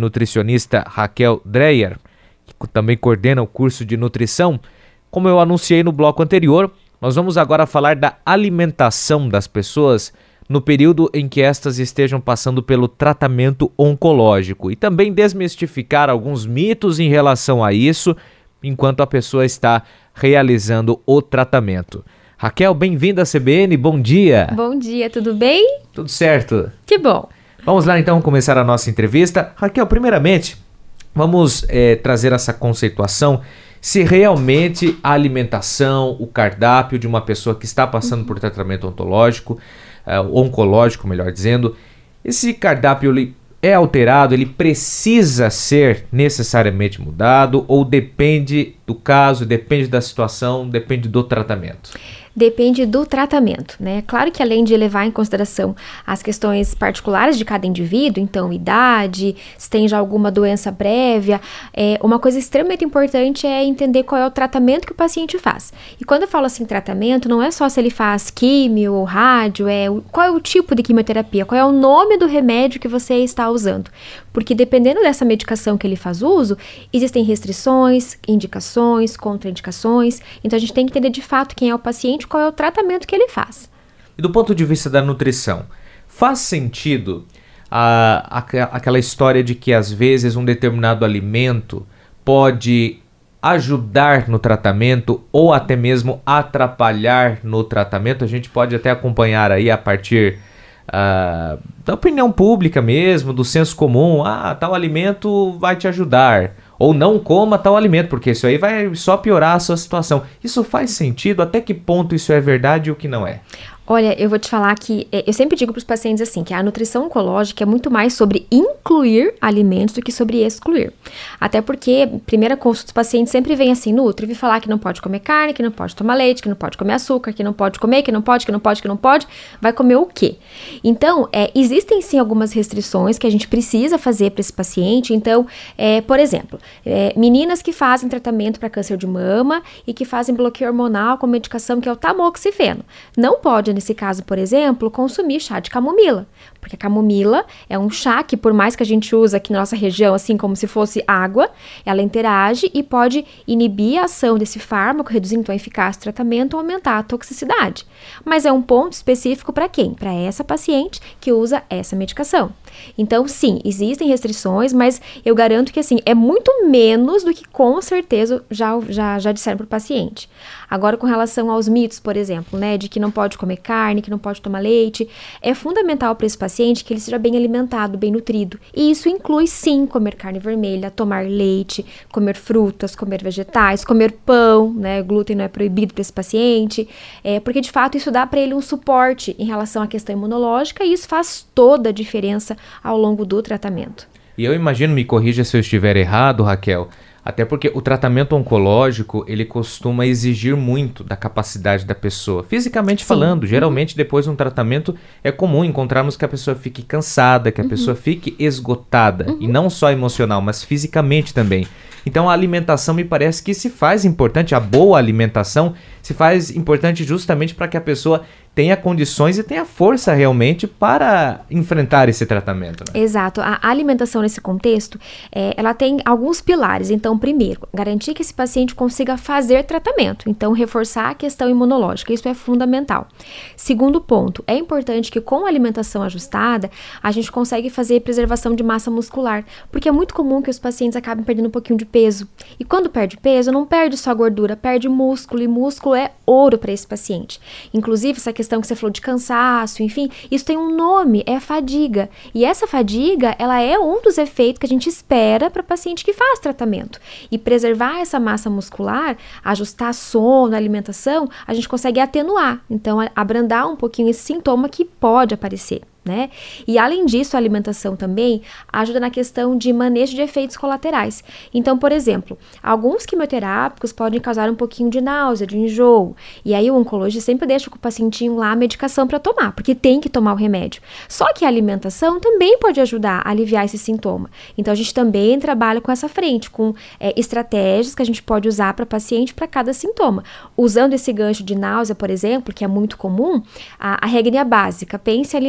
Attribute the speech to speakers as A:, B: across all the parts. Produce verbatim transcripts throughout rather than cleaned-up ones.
A: nutricionista Raquel Dreyer, que também coordena o curso de nutrição. Como eu anunciei no bloco anterior, nós vamos agora falar da alimentação das pessoas no período em que estas estejam passando pelo tratamento oncológico e também desmistificar alguns mitos em relação a isso enquanto a pessoa está realizando o tratamento. Raquel, bem-vinda à C B N, bom dia.
B: Bom dia, tudo bem?
A: Tudo certo.
B: Que bom.
A: Vamos lá então começar a nossa entrevista. Raquel, primeiramente, vamos é, trazer essa conceituação se realmente a alimentação, o cardápio de uma pessoa que está passando uhum. por tratamento ontológico, uh, oncológico, melhor dizendo, esse cardápio ele é alterado, ele precisa ser necessariamente mudado ou depende do caso, depende da situação, depende do tratamento?
B: Depende do tratamento, né? Claro que além de levar em consideração as questões particulares de cada indivíduo, então idade, se tem já alguma doença prévia, é, uma coisa extremamente importante é entender qual é o tratamento que o paciente faz. E quando eu falo assim tratamento, não é só se ele faz químio ou rádio, é o, qual é o tipo de quimioterapia, qual é o nome do remédio que você está usando. Porque dependendo dessa medicação que ele faz uso, existem restrições, indicações, contraindicações, então a gente tem que entender de fato quem é o paciente, qual é o tratamento que ele faz.
A: E do ponto de vista da nutrição, faz sentido a, a, aquela história de que às vezes um determinado alimento pode ajudar no tratamento ou até mesmo atrapalhar no tratamento? A gente pode até acompanhar aí a partir uh, da opinião pública mesmo, do senso comum, ah, tal alimento vai te ajudar. Ou não coma tal alimento, porque isso aí vai só piorar a sua situação. Isso faz sentido? Até que ponto isso é verdade e o que não é?
B: Olha, eu vou te falar que eu sempre digo para os pacientes assim, que a nutrição oncológica é muito mais sobre incluir alimentos do que sobre excluir. Até porque, primeira consulta dos pacientes sempre vem assim, Nutri, vi falar que não pode comer carne, que não pode tomar leite, que não pode comer açúcar, que não pode comer, que não pode, que não pode, que não pode, vai comer o quê? Então, é, existem sim algumas restrições que a gente precisa fazer para esse paciente. Então, é, por exemplo, é, meninas que fazem tratamento para câncer de mama e que fazem bloqueio hormonal com medicação que é o tamoxifeno. Não pode, nesse caso, por exemplo, consumir chá de camomila, porque a camomila é um chá que, por mais que a gente use aqui na nossa região, assim como se fosse água, ela interage e pode inibir a ação desse fármaco, reduzindo então a eficácia do tratamento ou aumentar a toxicidade. Mas é um ponto específico para quem? Para essa paciente que usa essa medicação. Então, sim, existem restrições, mas eu garanto que, assim, é muito menos do que com certeza já, já, já disseram para o paciente. Agora, com relação aos mitos, por exemplo, né, de que não pode comer carne, que não pode tomar leite, é fundamental para esse paciente que ele seja bem alimentado, bem nutrido. E isso inclui, sim, comer carne vermelha, tomar leite, comer frutas, comer vegetais, comer pão, né, glúten não é proibido para esse paciente, é, porque, de fato, isso dá para ele um suporte em relação à questão imunológica e isso faz toda a diferença ao longo do tratamento.
A: E eu imagino, me corrija se eu estiver errado, Raquel, até porque o tratamento oncológico, ele costuma exigir muito da capacidade da pessoa, fisicamente Sim. falando. Geralmente, depois de um tratamento, é comum encontrarmos que a pessoa fique cansada, que a uhum. pessoa fique esgotada, uhum. e não só emocional, mas fisicamente também. Então, a alimentação me parece que se faz importante, a boa alimentação se faz importante justamente para que a pessoa tenha condições e tenha força realmente para enfrentar esse tratamento. Né?
B: Exato. A alimentação nesse contexto, é, ela tem alguns pilares. Então, primeiro, garantir que esse paciente consiga fazer tratamento. Então, reforçar a questão imunológica. Isso é fundamental. Segundo ponto, é importante que com a alimentação ajustada, a gente consegue fazer preservação de massa muscular. Porque é muito comum que os pacientes acabem perdendo um pouquinho de peso. E quando perde peso, não perde só gordura, perde músculo. E músculo é ouro para esse paciente. Inclusive, essa questão que você falou de cansaço, enfim, isso tem um nome, é fadiga. E essa fadiga, ela é um dos efeitos que a gente espera para paciente que faz tratamento. E preservar essa massa muscular, ajustar sono, alimentação, a gente consegue atenuar. Então, abrandar um pouquinho esse sintoma que pode aparecer. Né? E além disso, a alimentação também ajuda na questão de manejo de efeitos colaterais. Então, por exemplo, alguns quimioterápicos podem causar um pouquinho de náusea, de enjoo. E aí o oncologista sempre deixa com o pacientinho lá a medicação para tomar, porque tem que tomar o remédio. Só que a alimentação também pode ajudar a aliviar esse sintoma. Então, a gente também trabalha com essa frente, com é, estratégias que a gente pode usar para paciente para cada sintoma. Usando esse gancho de náusea, por exemplo, que é muito comum, a, a regra básica, pense em alimentos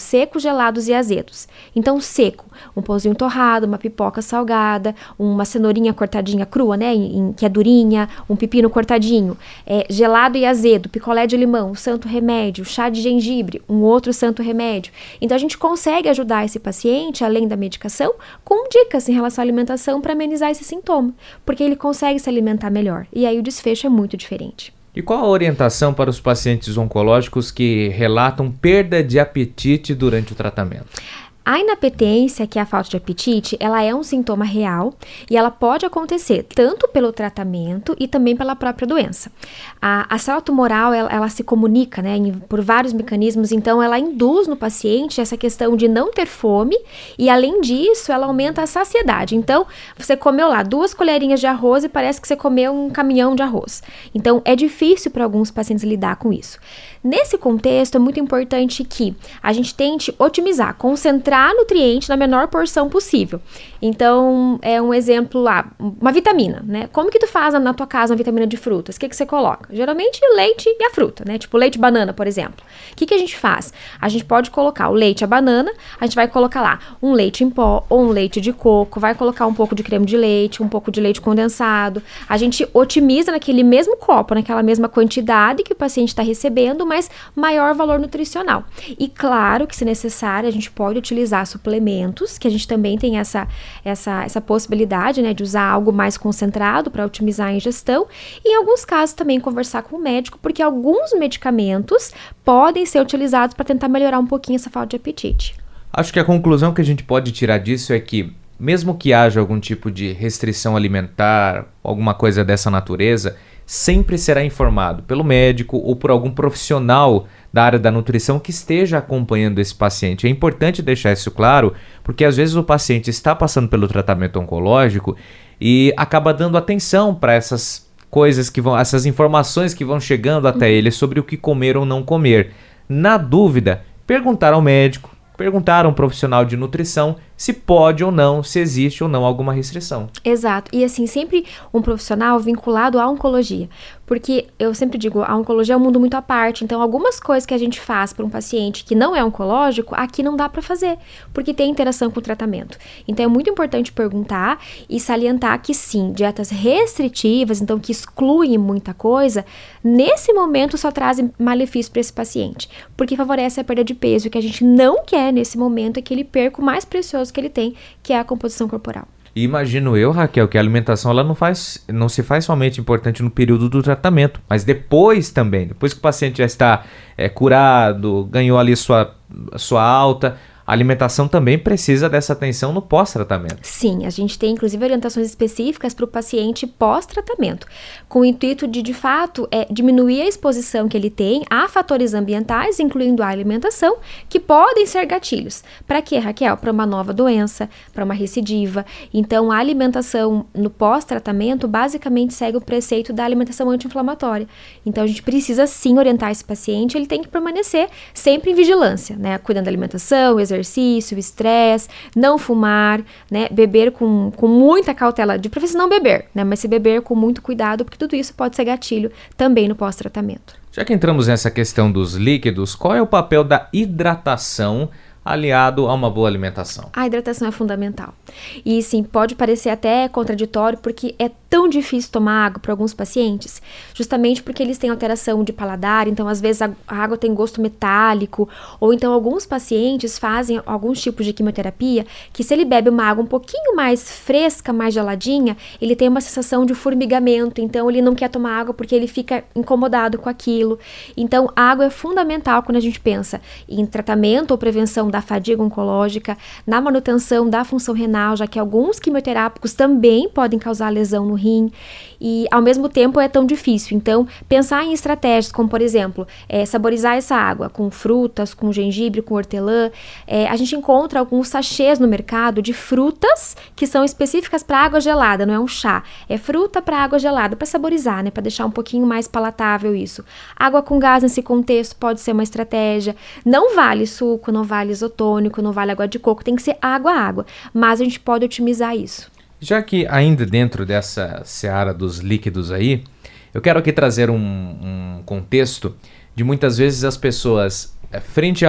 B: secos, gelados e azedos. Então, seco, um pãozinho torrado, uma pipoca salgada, uma cenourinha cortadinha crua, né, em, que é durinha, um pepino cortadinho. É, gelado e azedo, picolé de limão, santo remédio, chá de gengibre, um outro santo remédio. Então, a gente consegue ajudar esse paciente, além da medicação, com dicas em relação à alimentação para amenizar esse sintoma, porque ele consegue se alimentar melhor. E aí o desfecho é muito diferente.
A: E qual a orientação para os pacientes oncológicos que relatam perda de apetite durante o tratamento?
B: A inapetência, que é a falta de apetite, ela é um sintoma real e ela pode acontecer tanto pelo tratamento e também pela própria doença. A, a célula tumoral, ela, ela se comunica, né, em, por vários mecanismos, então ela induz no paciente essa questão de não ter fome e, além disso, ela aumenta a saciedade. Então, você comeu lá duas colherinhas de arroz e parece que você comeu um caminhão de arroz. Então, é difícil para alguns pacientes lidar com isso. Nesse contexto, é muito importante que a gente tente otimizar, concentrar nutriente na menor porção possível. Então, é um exemplo lá, uma vitamina, né? Como que tu faz na tua casa uma vitamina de frutas? O que que você coloca? Geralmente, leite e a fruta, né? Tipo leite e banana, por exemplo. O que que a gente faz? A gente pode colocar o leite e a banana, a gente vai colocar lá um leite em pó ou um leite de coco, vai colocar um pouco de creme de leite, um pouco de leite condensado. A gente otimiza naquele mesmo copo, naquela mesma quantidade que o paciente está recebendo, mas maior valor nutricional. E claro que, se necessário, a gente pode utilizar suplementos, que a gente também tem essa, essa, essa possibilidade, né, de usar algo mais concentrado para otimizar a ingestão, e em alguns casos também conversar com o médico, porque alguns medicamentos podem ser utilizados para tentar melhorar um pouquinho essa falta de apetite.
A: Acho que a conclusão que a gente pode tirar disso é que, mesmo que haja algum tipo de restrição alimentar, alguma coisa dessa natureza, sempre será informado pelo médico ou por algum profissional da área da nutrição que esteja acompanhando esse paciente. É importante deixar isso claro, porque às vezes o paciente está passando pelo tratamento oncológico e acaba dando atenção para essas coisas que vão, essas informações que vão chegando até ele sobre o que comer ou não comer. Na dúvida, perguntar ao médico, perguntar a um profissional de nutrição se pode ou não, se existe ou não alguma restrição.
B: Exato. E assim, sempre um profissional vinculado à oncologia. Porque eu sempre digo, a oncologia é um mundo muito à parte. Então, algumas coisas que a gente faz para um paciente que não é oncológico, aqui não dá para fazer, porque tem interação com o tratamento. Então, é muito importante perguntar e salientar que sim, dietas restritivas, então que excluem muita coisa, nesse momento só trazem malefício para esse paciente, porque favorece a perda de peso. O que a gente não quer nesse momento é que ele perca o mais precioso que ele tem, que é a composição corporal.
A: E imagino eu, Raquel, que a alimentação ela não, faz, não se faz somente importante no período do tratamento, mas depois também, depois que o paciente já está é, curado, ganhou ali sua, sua alta, a alimentação também precisa dessa atenção no pós-tratamento.
B: Sim, a gente tem inclusive orientações específicas para o paciente pós-tratamento, com o intuito de, de fato, é, diminuir a exposição que ele tem a fatores ambientais, incluindo a alimentação, que podem ser gatilhos. Para quê, Raquel? Para uma nova doença, para uma recidiva. Então, a alimentação no pós-tratamento basicamente segue o preceito da alimentação anti-inflamatória. Então, a gente precisa sim orientar esse paciente, ele tem que permanecer sempre em vigilância, né? Cuidando da alimentação, exercício, exercício, estresse, não fumar, né, beber com, com muita cautela, de preferência não beber, né, mas se beber com muito cuidado, porque tudo isso pode ser gatilho também no pós-tratamento.
A: Já que entramos nessa questão dos líquidos, qual é o papel da hidratação aliado a uma boa alimentação?
B: A hidratação é fundamental. E sim, pode parecer até contraditório, porque é tão difícil tomar água para alguns pacientes, justamente porque eles têm alteração de paladar, então às vezes a água tem gosto metálico, ou então alguns pacientes fazem alguns tipos de quimioterapia que, se ele bebe uma água um pouquinho mais fresca, mais geladinha, ele tem uma sensação de formigamento, então ele não quer tomar água porque ele fica incomodado com aquilo. Então a água é fundamental quando a gente pensa em tratamento ou prevenção da fadiga oncológica, na manutenção da função renal, já que alguns quimioterápicos também podem causar lesão no rim, e ao mesmo tempo é tão difícil. Então, pensar em estratégias como, por exemplo, é, saborizar essa água com frutas, com gengibre, com hortelã. É, a gente encontra alguns sachês no mercado de frutas que são específicas para água gelada, não é um chá, é fruta para água gelada, para saborizar, né, para deixar um pouquinho mais palatável isso. Água com gás nesse contexto pode ser uma estratégia. Não vale suco, não vale isotônico, não vale água de coco, tem que ser água a água, mas a gente pode otimizar isso.
A: Já que ainda dentro dessa seara dos líquidos aí, eu quero aqui trazer um, um contexto de muitas vezes as pessoas, frente ao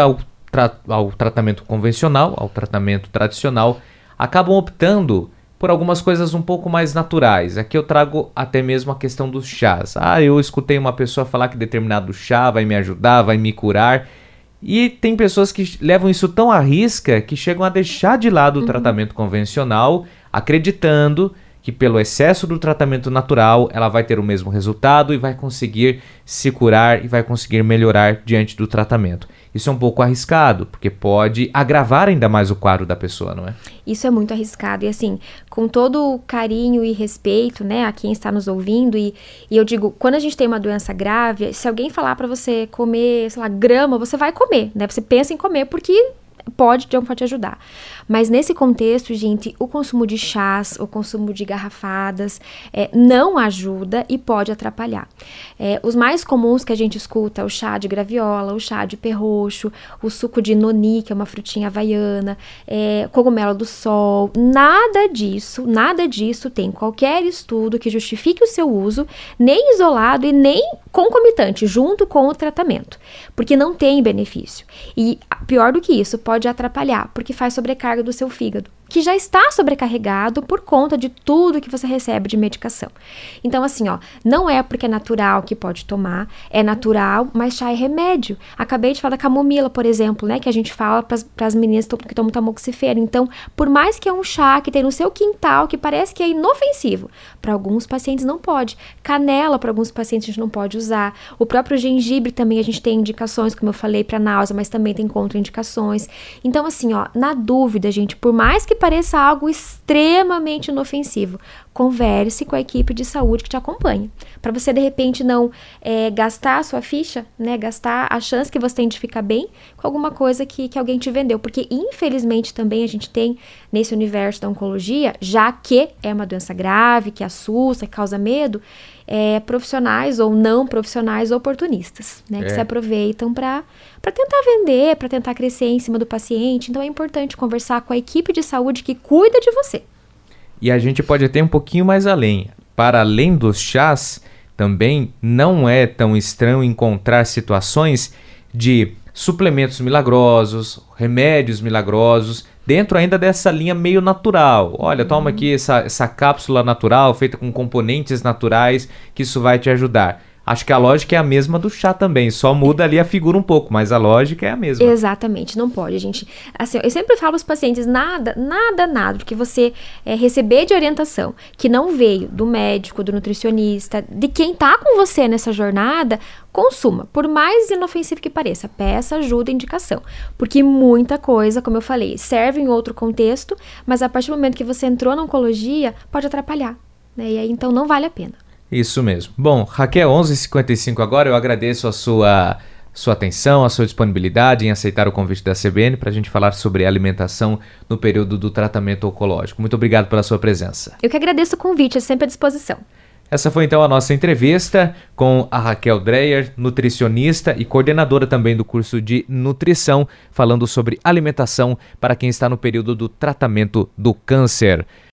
A: tra- ao tratamento convencional, ao tratamento tradicional, acabam optando por algumas coisas um pouco mais naturais. Aqui eu trago até mesmo a questão dos chás. Ah, eu escutei uma pessoa falar que determinado chá vai me ajudar, vai me curar. E tem pessoas que levam isso tão à risca que chegam a deixar de lado o
B: Uhum.
A: tratamento convencional, acreditando que pelo excesso do tratamento natural ela vai ter o mesmo resultado e vai conseguir se curar e vai conseguir melhorar diante do tratamento. Isso é um pouco arriscado, porque pode agravar ainda mais o quadro da pessoa, não é?
B: Isso é muito arriscado e assim, com todo o carinho e respeito, né, a quem está nos ouvindo e, e eu digo, quando a gente tem uma doença grave, se alguém falar para você comer, sei lá, grama, você vai comer, né? Você pensa em comer porque pode, de alguma forma, te ajudar. Mas nesse contexto, gente, o consumo de chás, o consumo de garrafadas é, não ajuda e pode atrapalhar. É, os mais comuns que a gente escuta é o chá de graviola, o chá de perroxo, o suco de noni, que é uma frutinha havaiana, é, cogumelo do sol. Nada disso, nada disso tem qualquer estudo que justifique o seu uso, nem isolado e nem concomitante, junto com o tratamento, porque não tem benefício. E pior do que isso, pode atrapalhar, porque faz sobrecarga do seu fígado, que já está sobrecarregado por conta de tudo que você recebe de medicação. Então, assim, ó, não é porque é natural que pode tomar, é natural, mas chá é remédio. Acabei de falar da camomila, por exemplo, né, que a gente fala para as meninas que tomam tamoxifeno. Então, por mais que é um chá que tem no seu quintal, que parece que é inofensivo, para alguns pacientes não pode. Canela, para alguns pacientes, a gente não pode usar. O próprio gengibre também a gente tem indicações, como eu falei, para náusea, mas também tem contraindicações. Então, assim, ó, na dúvida, gente, por mais que pareça algo extremamente inofensivo, converse com a equipe de saúde que te acompanha, para você de repente não é, gastar a sua ficha, né, gastar a chance que você tem de ficar bem com alguma coisa que, que alguém te vendeu, porque infelizmente também a gente tem nesse universo da oncologia, já que é uma doença grave, que assusta, que causa medo, é, profissionais ou não profissionais oportunistas, né, que
A: É.
B: se aproveitam para para tentar vender, para tentar crescer em cima do paciente. Então é importante conversar com a equipe de saúde que cuida de você.
A: E a gente pode até ir um pouquinho mais além. Para além dos chás, também não é tão estranho encontrar situações de suplementos milagrosos, remédios milagrosos, dentro ainda dessa linha meio natural. Olha, toma aqui essa, essa cápsula natural, feita com componentes naturais, que isso vai te ajudar. Acho que a lógica é a mesma do chá também, só muda ali a figura um pouco, mas a lógica é a mesma.
B: Exatamente, não pode, gente. Assim, eu sempre falo aos pacientes, nada, nada, nada, porque você é, receber de orientação que não veio do médico, do nutricionista, de quem tá com você nessa jornada, consuma. Por mais inofensivo que pareça, peça ajuda e indicação. Porque muita coisa, como eu falei, serve em outro contexto, mas a partir do momento que você entrou na oncologia, pode atrapalhar, né? E aí, então, não vale a pena.
A: Isso mesmo. Bom, Raquel, onze e cinquenta e cinco agora, eu agradeço a sua, sua atenção, a sua disponibilidade em aceitar o convite da C B N para a gente falar sobre alimentação no período do tratamento oncológico. Muito obrigado pela sua presença.
B: Eu que agradeço o convite, é sempre à disposição.
A: Essa foi então a nossa entrevista com a Raquel Dreyer, nutricionista e coordenadora também do curso de nutrição, falando sobre alimentação para quem está no período do tratamento do câncer.